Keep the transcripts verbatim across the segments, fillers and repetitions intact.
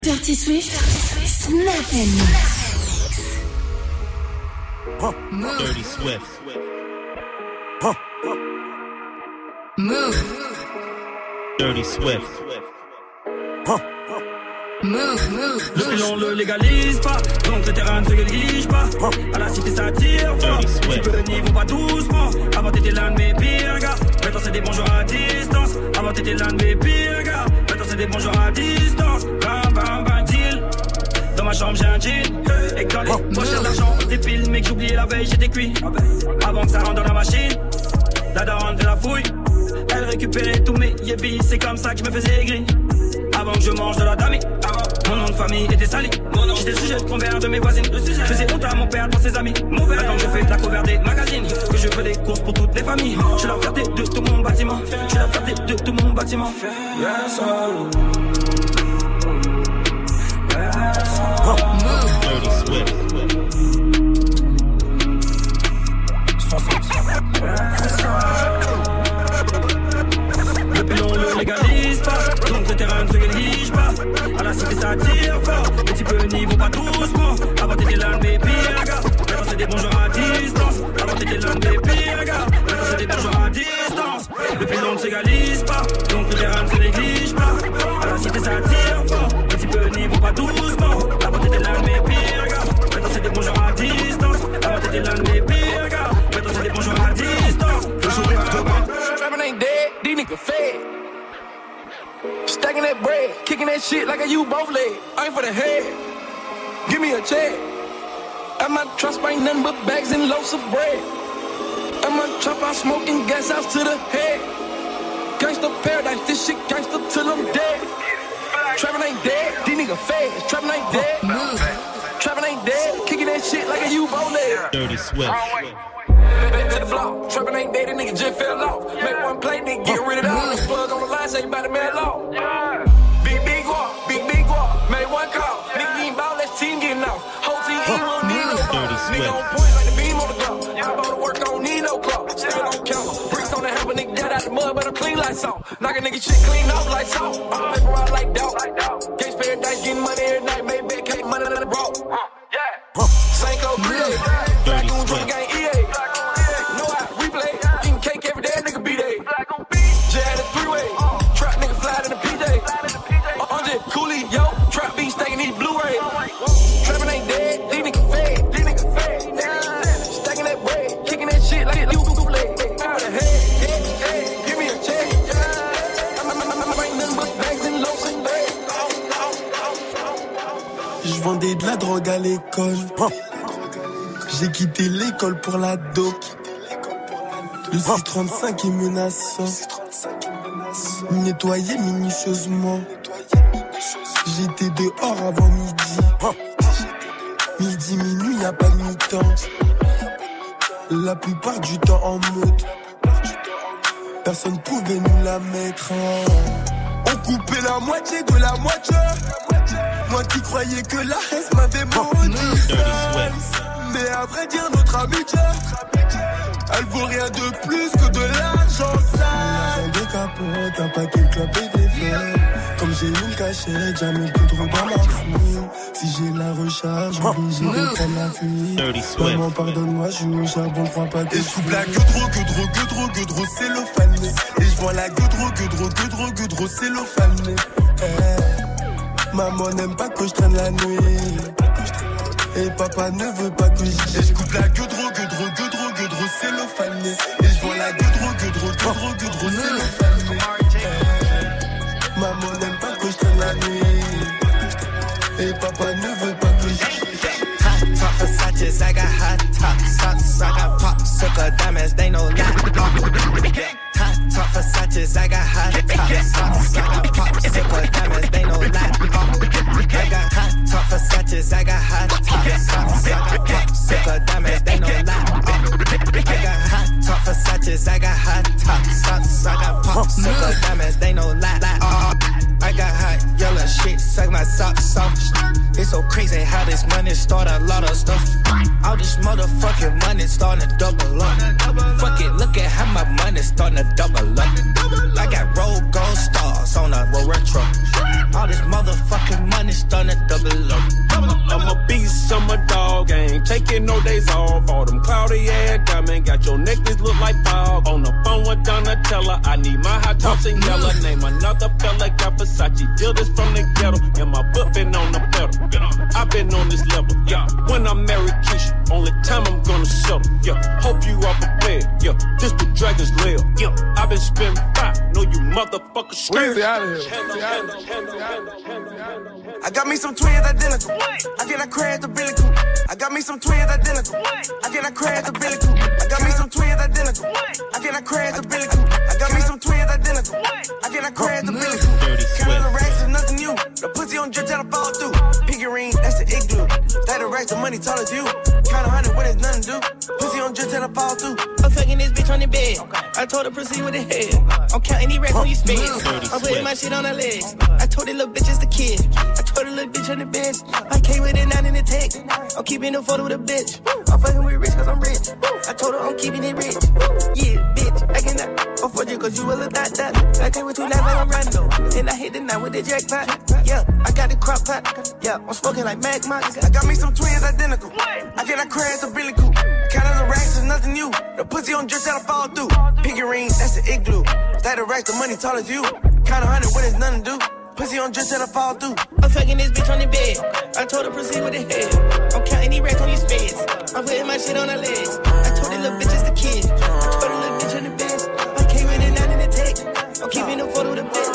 Dirty Swift, Snap and Mix. Huh. Dirty Swift. Huh. Move. Dirty Swift. Huh. Move, move. Le pilon le légalise pas, donc le terrain ne se néglige pas. À la cité ça tire fort, tu peux le niveau pas doucement. Avant t'étais l'un de mes pires gars, maintenant c'est des bonjours à distance. Avant t'étais l'un de mes pires gars, maintenant c'est des bonjours à distance. Bam bam bam deal, dans ma chambre j'ai un jean. Et quand les poches j'ai l'argent, des piles mais que j'oubliais la veille j'étais cuit. Avant que ça rentre dans la machine, la daronne fait la fouille. Elle récupérait tous mes yébis, c'est comme ça que je me faisais aigri. Avant que je mange de la dami, mon nom de famille était sali. J'étais sujet de convers de mes voisines. Je faisais honte à mon père dans ses amis. Mauvais. Maintenant que je fais la cover des magazines, que je fais des courses pour toutes les familles. Je suis la fierté de tout mon bâtiment. Je suis la fierté de tout mon bâtiment. Yes, oh. Yes, oh. Dirty Swift. Le pilon le légalise pas, donc le terrain ne se néglige pas. À la cité ça tire fort, les petits peu n'y vont pas doucement. Avant t'étais l'un de mes pires gars, maintenant c'est des bons jours à distance. Avant t'étais l'un de mes pires gars, maintenant c'est des bons jours à distance. Le pilon ne s'égalise pas, donc le terrain ne se néglige pas. À la cité ça tire fort, les petits peu n'y vont pas doucement. Avant t'étais l'un de mes pires gars, maintenant c'est des bons jours à distance. Avant t'étais l'un de mes pires gars, maintenant c'est des bons jours à distance. Le jour est demain. Trappin' ain't dead, these niggas fed. Stacking that bread, kicking that shit like I use both legs. Aim for the head, give me a check. At my trust ain't nothing but bags and loaves of bread. At my trap, I'm smoking gas out to the head. Gangsta paradise, this shit gangsta till I'm dead. Trappin' ain't dead, these niggas fed. Trappin' ain't dead, trappin' ain't dead, kicking that shit like I use both legs. Dirty Swift. Back to the block, trappin' ain't dead, that nigga just fell off. Make one play, nigga, get rid of all this plug on the line, say you bout to mail off. Big, big walk, big, big walk, made one call. Nigga, you ain't ball, let's team getting off. Whole team ain't won't need no ball. Nigga on point like the beam on the block. I bought to work, I don't need no clock. Still on counter, bricks on the hammer, nigga, got out the mud, but I'm clean like salt. Knock a nigga shit clean off like salt. I'm paper out like dog. Gangsta paradise, getting money every night, made back, cake, money to the bro. Yeah. Sanko, Create, Black Goon, Drink Gang, E A. Je vendais de la drogue à l'école. J'ai quitté l'école pour la dope. Le six trente-cinq est menaçant. Nettoyé minutieusement. J'étais dehors avant midi. Midi, minuit, y'a pas de mi-temps. La plupart du temps en mode. Personne pouvait nous la mettre. On coupait la moitié de la moitié. Moi qui croyais que la haine m'avait maudit. Mais à vrai dire notre amitié, elle vaut rien de plus que de l'argent sale. Des capotes, un paquet de clopes et des feuilles. Comme j'ai une cachette, jamais plus trop dans ma foule. Si j'ai la recharge, obligé de prendre la fuite. Maman pardonne-moi, je suis au charbon, crois pas que. Et je coupe la gueudreau, gueudreau, gueudreau, gueudreau, cellophane. Et je vois la gueudreau, gueudreau, gueudreau, gueudreau, cellophane. Eh, maman n'aime pas que je traîne la nuit. Et papa ne veut pas que j'y. Et je coupe la gueudreau, gueudreau, gueudreau, gueudreau, cellophane. Et je vois la gueudreau, gueudreau, gueudreau, gueudreau, cellophane. Eh, maman n'aime pas que je traîne la nuit. Et papa ne veut pas que j'y. Hot top Versace's, I got hot top socks, I got popsicle diamonds, they know that. Hot top Versace's, I got hot top socks, I got popsicle diamonds, they know that. I got hot top Versace's, I got hot top socks, I got popsicle diamonds, they know that. I got hot top Versace's, I got hot top socks, I got popsicle diamonds, they know that. I got hot yellow shit, suck my my socks off. It's so crazy how this money start a lot of stuff. All this motherfucking money starting to double up. Fuck it, look at how my money starting to double up. I got roll gold stars on a roll retro. All this motherfucking money starting to double up. I'm a beast, I'm a dog, ain't taking no days off. All them cloudy air diamond, got your necklace look like fog. On the phone with Donatella, I need my hot tops in yellow. Name another fella, got Versace, deal this from the ghetto. And my foot been on the pedal, I've been on this level, yeah. When I marry Keisha, only time I'm gonna settle, yeah. Hope you are prepared, yeah. This the Dragon's Lair, yeah. I've been spending five, know you motherfuckers scared. Weezy out of here. I got me some twins identical. I cannot crash the Billy Coop. I got me some twins identical. I cannot crash the Billy Coop. I got me some twins identical. I cannot crash the Billy Coop. I got me some twins identical. I cannot crash the Billy Coop. Count of the racks is nothing new. The pussy on drip till I fall through. Piggy ring, that's the igloo. Stack the racks, the money tall as you. Count a hundred when it's nothing to do. Pussy on drip till I fall through. I'm fucking this bitch on the bed. I told her proceed with the head. I'm counting these racks on your spin. I'm putting my shit on her legs. I told the little bitch it's the kid. I told the little bitch on the bench. I came with it nine in the text. I'm keeping the photo with a bitch. I'm fucking with rich cause I'm rich. I told her I'm keeping it rich. Yeah, bitch, I cannot afford you cause you will a dot dot. I came with two knives like I'm random. Then I hit the night with the jackpot. Yeah, I got the crop pot. Yeah, I'm smoking like Mac Mox. I got me some twins identical. I cannot crash the Billy Coop. Count of the racks is nothing new. The pussy on drip till I fall through. Piggy ring, that's the igloo. Stack the racks, the money tall as you. Count a hundred when it's nothing to do. Pussy on drip till I fall through. I'm fucking this bitch on the bed. I told her proceed with the head. I'm counting these racks on your spades. I'm putting my shit on her legs. I told the little bitch it's the kid. I told the little bitch on the bench. I came with it nine in the text. I'm keeping the photo with a bitch.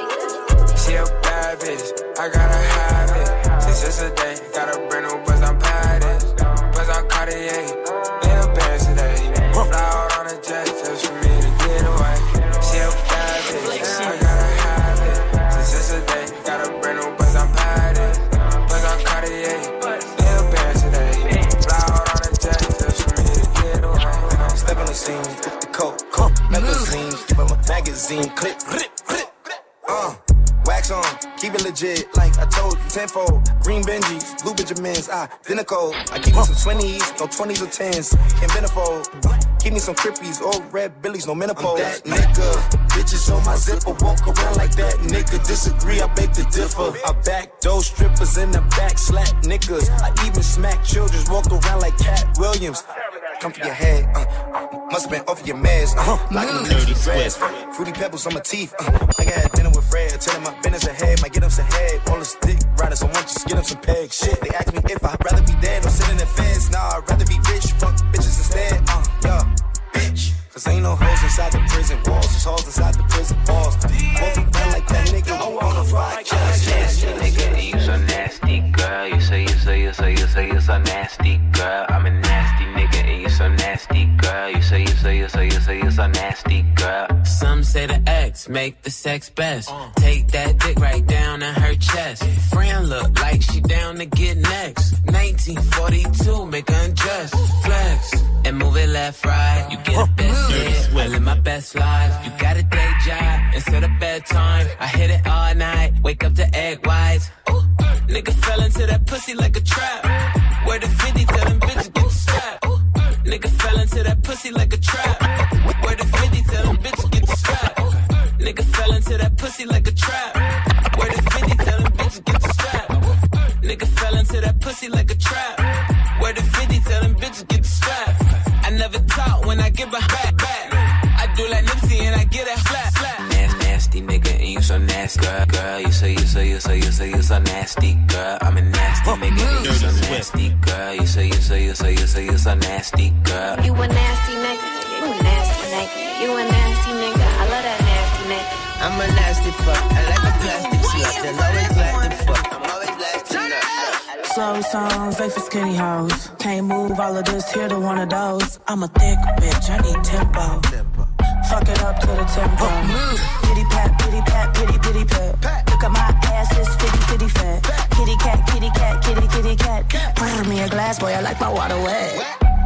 She a bad bitch, I gotta have it. Since yesterday, got a brand new buzz, I'm padded. Buzz on Cartier, in a Benz today. Fly out on a jet just for me to get away. She a bad bitch, I gotta have it. Since yesterday, got a brand new buzz, I'm padded. Buzz on Cartier, in a Benz today. Fly out on a jet just for me to get away. Step on the scene, put the coat, magazine, keep on my magazine, clip, clip, clip, uh. Wax on, keep it legit, like I told you, tenfold. Green Benjis, blue Benjamins, identical. I keep me some twenties, no twenties or tens, can't benefold. Keep me some crippies, old red billies, no menopause. I'm that nigga, bitches on my zipper, walk around like that nigga. Disagree, I beg to differ. I back those strippers in the back, slap niggas. I even smack children, walk around like Cat Williams. Come for your head, uh, must have been off of your meds, uh, locking them in the dress. Fruity pebbles on my teeth, uh, I got dinner with Fred, telling my business ahead, might get him some head. All the stick riders, I want just get him some pegs. Shit, they ask me if I'd rather be dead or sit in the fence. Nah, I'd rather be rich, fuck bitches instead, uh, yeah, bitch. Cause ain't no hoes inside the prison walls, just hoes inside the prison walls. Walking around like that nigga, I wanna fight. Nasty nigga, you so nasty, girl. You say, you say, you say, you say, you so nasty, girl. I'm a nasty nigga, and you so nasty, girl. You say, you say, you say, you say, you so nasty, girl. Some say the X make the sex best. Take that dick right down in her chest. Friend look like she down to get next. nineteen forty-two, make her undress. Flex and move it left, right. You get a best hit, I live my best life. You got a day job instead of bedtime. I hit it all night, wake up to egg whites. Ooh, nigga fell into that pussy like a trap. Where the fifty tell them bitches get strapped. Ooh, nigga fell into that pussy like a trap. Where the fifty tell them bitches get strapped. Nigga fell into that pussy like a trap. Where the fifty tell them bitches get strapped. Nigga fell into that pussy like a trap. Where the fifty tell them bitches get strapped. I never talk when I give a back back. I do like Nipsey and I get that flat flat. Nasty nigga and you so nasty, girl. Girl, you say, you say, you say, you say, you so nasty, girl. I'm a nasty nigga and you so nasty, girl. You say, you say, you say, you say, you so nasty, girl. You a nasty nigga, you a nasty nigga, you a nasty nigga. I love that nasty nigga. I'm a nasty fuck, I like a plastic slut. Then always like the fuck, I'm always like to nut. Slow songs, they for skinny hoes. Can't move all of this here to one of those. I'm a thick bitch, I need tempo. Fuck it up to the tempo. Pitty pat, pitty pat, pitty pitty pat. Look at my ass, it's fitty fitty fat. Kitty cat, kitty cat, kitty kitty cat. Pour me a glass, boy, I like my water wet.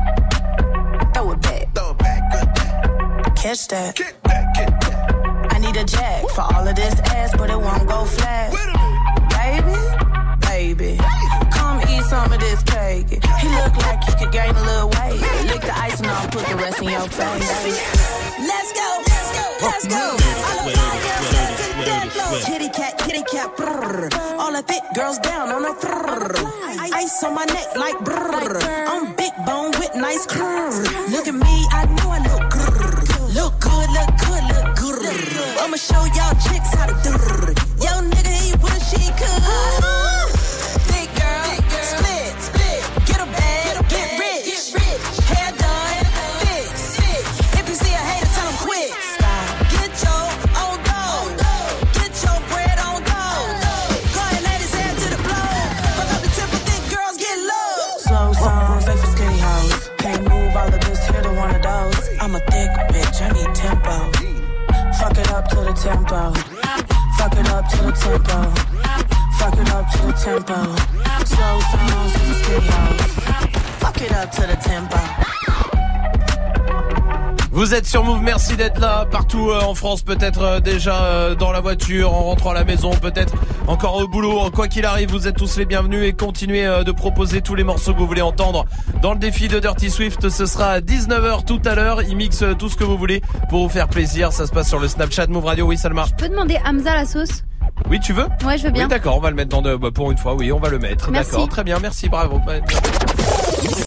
Throw it back, throw it back, good back. Catch that, get that, get that. I need a jack for all of this ass, but it won't go flat. baby, baby. Come eat some of this cake. He look like he could gain a little weight. Lick the ice and I'll put the rest in your face. Let's go, let's go, let's go. All the fly girls to the dead low. Kitty cat, kitty cat, brrr. All the thick girls down on the brrr. Ice on my neck like brrr. I'm big bone with nice curves. Look at me, I know I look grrr. Look good, look good, look good. I'ma show y'all chicks how to do. Yo nigga, he wish he could. Big girl, split, split. Get a bag, get rich, hair done, fix. If you see a hater, tell him quit. Get your own dough, get your bread on go. Go ahead, let his head to the floor. Fuck up the temple, thick girls get low. Slow songs, they for skinny hoes. Can't move all of this, here to one of those. I'm a thick bitch, I need tempo. Fuck it up to the tempo. Fuck it up to the tempo. Fuck it up to the tempo. Slow songs for skinny hoes. Fuck it up to the tempo. Vous êtes sur Move, merci d'être là. Partout euh, en France, peut-être euh, déjà euh, dans la voiture, en rentrant à la maison, peut-être encore au boulot. Quoi qu'il arrive, vous êtes tous les bienvenus et continuez euh, de proposer tous les morceaux que vous voulez entendre dans le défi de Dirty Swift. Ce sera à dix-neuf heures tout à l'heure. Il mixe euh, tout ce que vous voulez pour vous faire plaisir. Ça se passe sur le Snapchat Move Radio. Oui, Salma. Je peux demander Hamza la sauce? Oui, tu veux? Ouais, je veux bien. Oui, d'accord, on va le mettre dans de... Bah, pour une fois, oui, on va le mettre. Merci. D'accord, très bien, merci, bravo.